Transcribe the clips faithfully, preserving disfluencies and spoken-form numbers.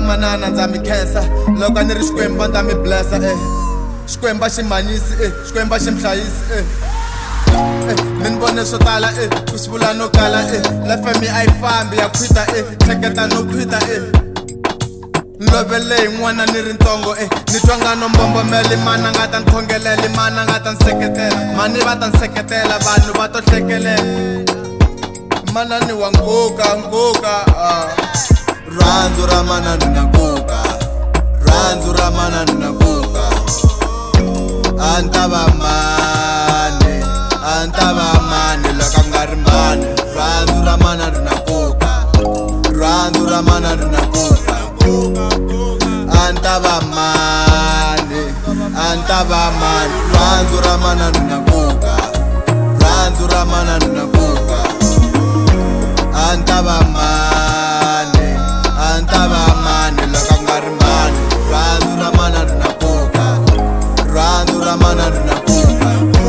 manana ndza mi khensa loko a ni ri Xikwembu ndza mi blessa eh Xikwembu xi manyisi eh Xikwembu xi mhlayisi eh eh mi ni vone swo tala eh ku swi vula no kala eh life ya mi a yi fambi ya khwita eh hleketa no khwita eh lovele yin'wana ni ri ntsongo eh ni twa nga no mbombomeli mana nga ta ni khongeleli mana nga ta ni seketela mani va ta ni seketela vanhu va to hlekelela mana ni wa nkoka nkoka ah. Rhandzu ra mana ni na nkoka rhandzu ra mana ni na nkoka a ni ta va mani a ni ta va mani loko a nga ri mani rhandzu ra mana ri na nkoka rhandzu ra mana ri na nkoka a ni ta va mani a ni ta va mani rhandzu ra mana ri na nkoka rhandzu ra mana ri na nkoka a ni ta va mani a ni ta va mani loko a nga ri mani rhandzu ra mana ri na nkoka rhandzu ra mana ri na nkoka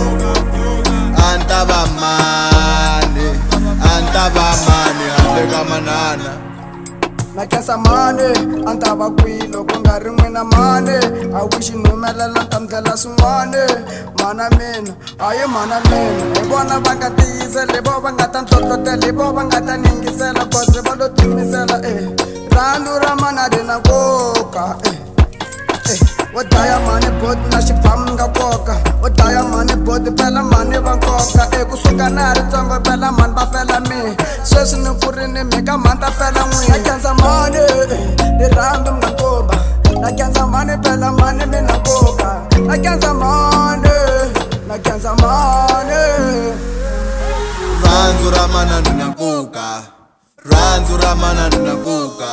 a ni ta va mani a ni ta va mani handle ka manana na khensa mani a ni ta va kwihi loko nga ri n'wina mani a wishi ni humelela ni ta mi ndlela swin'wana mana mina hayi mana mina hi vona va nga tiyiseli vo va nga ta nhlohlotela hi vo va nga ta ni yingisela cause va lo tiyimisela eh rhandzu ra mana ri na nkoka eh eh wo dlaya mani boti na xibamu nga koka wo dlaya mani boti phela mani va nkoka eh kusuka na ha ri ntsongo phela mani va fela mi sweswi ni kurini mi ka mani ta fela n'wini na khensa mani rirhandzu mi nga nkomba na khensa mani phela mani mi na nkoka na khensa mani na khensa mani rhandzu ra mana ri na nkoka rhandzu ra mana ri na nkoka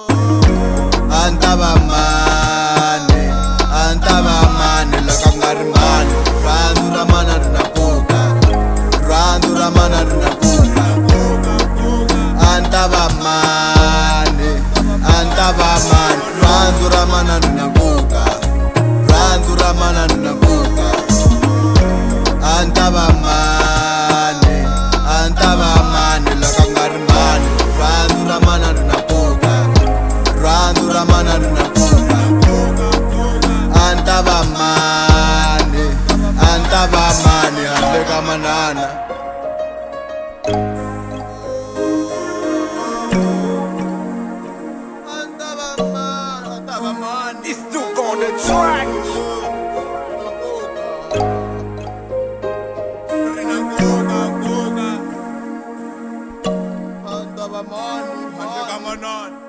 a ni ta va mani a ni ta va mani loko a nga ri mani rhandzu ra mana ri na nkoka rhandzu ra mana ri na nkoka a ni ta va mani a ni ta va mani rhandzu ra mana ri na nkoka rhandzu ra mana ri na nkoka a ni ta va mani a ni ta va mani loko a nga ri mani rhandzu ra mana ri na nkoka rhandzu ra mana ri na nkoka a ni ta va mani a ni ta va mani handle ka manana It's Duke on the track. Handle ka manana